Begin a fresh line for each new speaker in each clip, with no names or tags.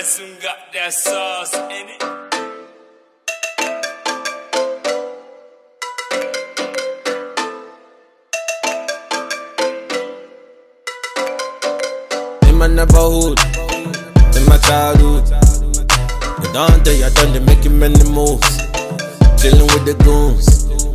soon got that sauce in it.
In my neighborhood, in my childhood, the Dante, I done they making many moves, chilling with the goons.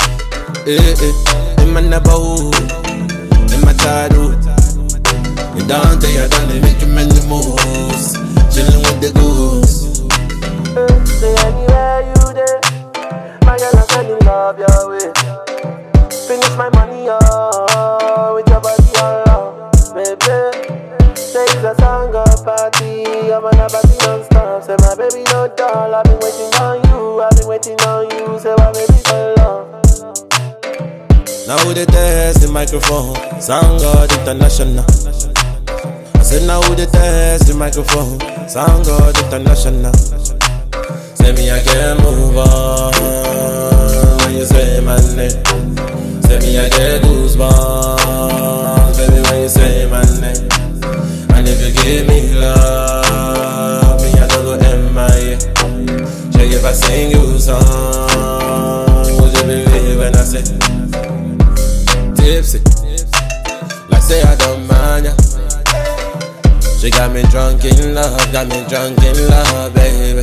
In my neighborhood, in my childhood, the Dante, I done they making many moves, chilling with the goons.
Say anywhere you there, my girl I'm sending love your way. Finish my money with your body all baby. Say it's a song of party, I'm on a party non-stop. Say my baby no doll, I've been waiting on you, I've been waiting on you. Say my baby so long.
Now who they test the microphone, Sound God International. I said now who they test the microphone, Sound God International. Say me I can't move on when you say my name. Say me I get goosebumps, baby, when you say my name. And if you give me love, me I don't go MIA. Check if I sing you a song, would you believe when I say tipsy? Like say I don't mind ya. She got me drunk in love, baby.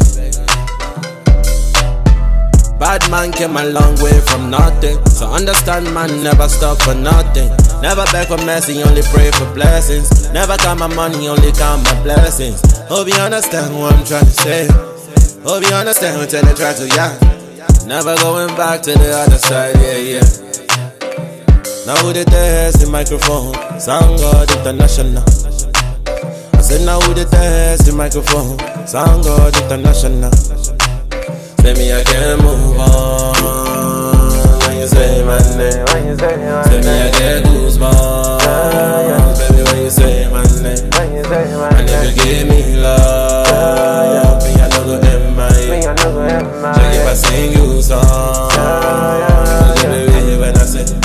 Bad man came a long way from nothing, so understand man never stop for nothing. Never beg for mercy, only pray for blessings. Never count my money, only count my blessings. Hope you understand what I'm trying to say. Hope you understand what I try to, yeah. Never going back to the other side, yeah. Now who they test the microphone, Sound God International. I said now who they test the microphone, Sound God International. Say me I can't move on when you say my name. Say me I get goosebumps, baby, when you say my name. And if you give me love, me I don't go MIA. Check if I sing you a song, would you believe when I say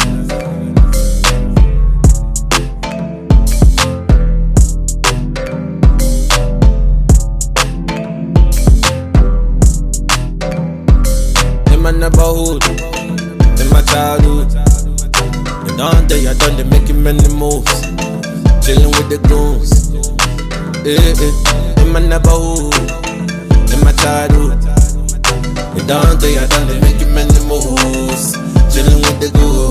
in my neighborhood, in my childhood, the Dante, I done they making many moves, chilling with the goons. In my neighborhood, in my childhood, the Dante, I done they making many moves, chilling with the goons.